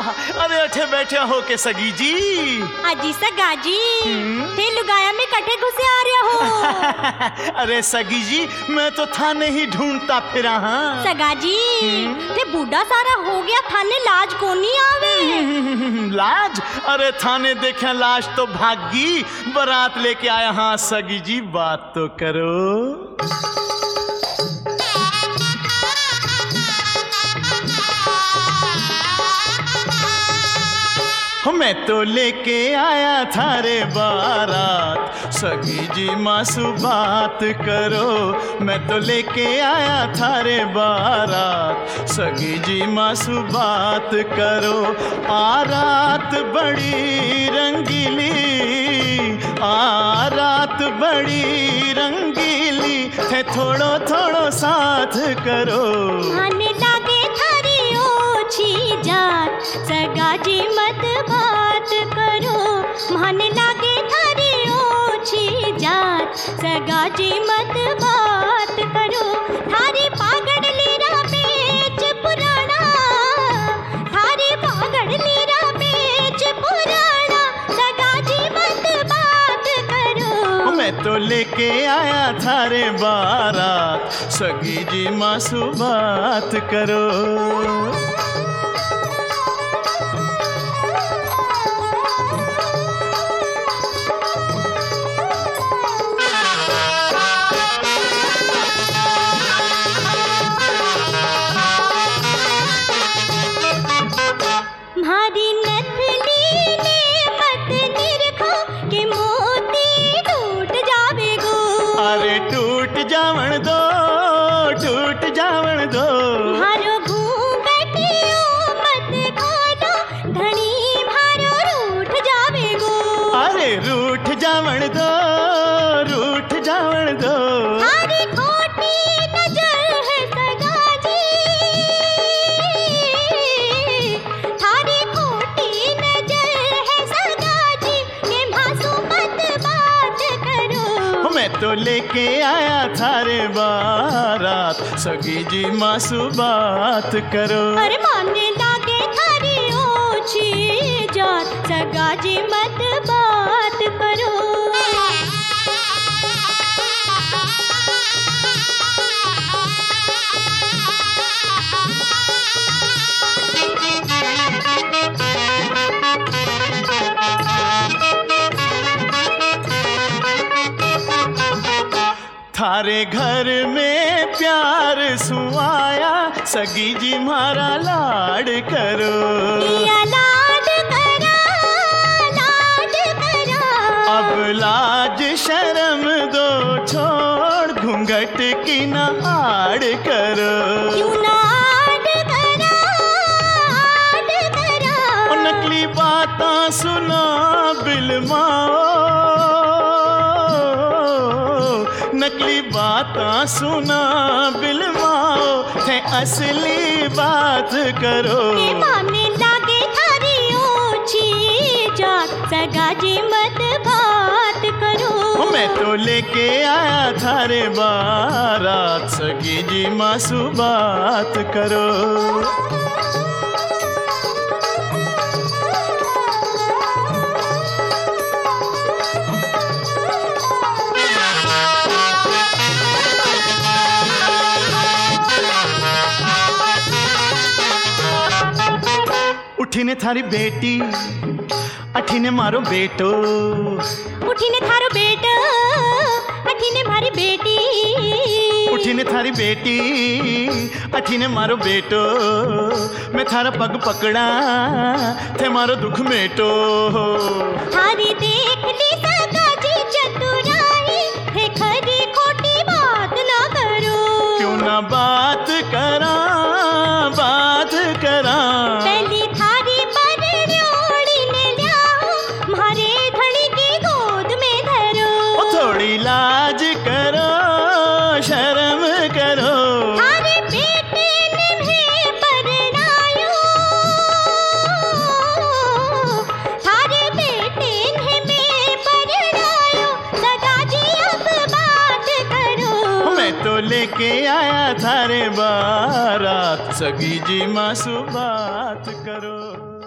अरे अठे बैठे हो के सगी जी। अजी सगा जी थे लुगाया में कटे घुसे आ रहे हो। अरे सगी जी मैं तो थाने ही ढूंढता फिरा। हाँ सगा जी थे बूढ़ा सारा हो गया, थाने लाज को नहीं आवे। लाज? अरे थाने देखा लाज तो भागी, बारात लेके आया। हाँ सगी जी बात तो करो। मैं तो लेके आया थारे बारात, सगी जी मासू बात करो। मैं तो लेके आया थारे बारात, सगी जी मासू बात करो। आ रात बड़ी रंगीली, आ रात बड़ी रंगीली है, थोड़ो थोड़ो साथ करो। आने लागे थारी ओछी जात, सगा जी मत बात करो। माने लागे थारी ओछी जात, सगा जी मत बात करो। थारी पागड़ लीरा बेच पुराना, थारी पागड़ लीरा बेच पुराना, सगा जी मत बात करो। मैं तो लेके आया थारे बारात, सगी जी मासू बात करो। भारी नथनी ने मत निरखो के मोती टूट जावे गो। अरे टूट जावण दो, टूट जावण दो। भारो घूंघटियो मत खोलो, धनी भारो रूठ जावे गो। अरे रूठ जावण दो, रूठ जावण दो। थारी खोटी नजर है सगा जी, थारी खोटी नजर है सगा जी, के भासो मत बात करो। मैं तो लेके आया थारे बारात, सगी जी मासू बात करो। अरे माने लागे थारी ओछी जात, सगा जी मत बात करो। थारे घर में प्यार सुआया, सगी जी मारा लाड करो। या लाड करा, लाड करा। अब लाज शर्म दो छोड़, घूंघट की न आड़ करो। क्यों ना आड करा, आड करा। और नकली बातां सुना बिलमाओ, नकली बातां सुना बिलमाओ, थे असली बात करो। के माने लागे थारी ओछी जात, सगा जी मत बात करो। मैं तो लेके आया थारे बारात, सगी जी मासू बात करो। उठीने थारी बेटी, अठीने मारो बेटो। उठीने थारो बेटो, अठीने मारी बेटी। उठीने थारी बेटी, अठीने मारो बेटो। मैं थारा पग पकड़ा, थे मारो दुख मेटो। थारी देख ली सगा जी चतुराई, है खरी खोटी बात ना करो। क्यों ना बात करा, बात करा। पहली थारी पर न्योड़ी ने लियाओ, म्हारे धड़ी की गोद में धरो। ओ थोड़ी लाज करो, शर्म करो। थारे बेटे ने भी परनायो, थारे बेटे ने भी परनायो, सगा जी अब बात करो। मैं तो लेके आया थारे बारात, सगी जी मासू बात करो।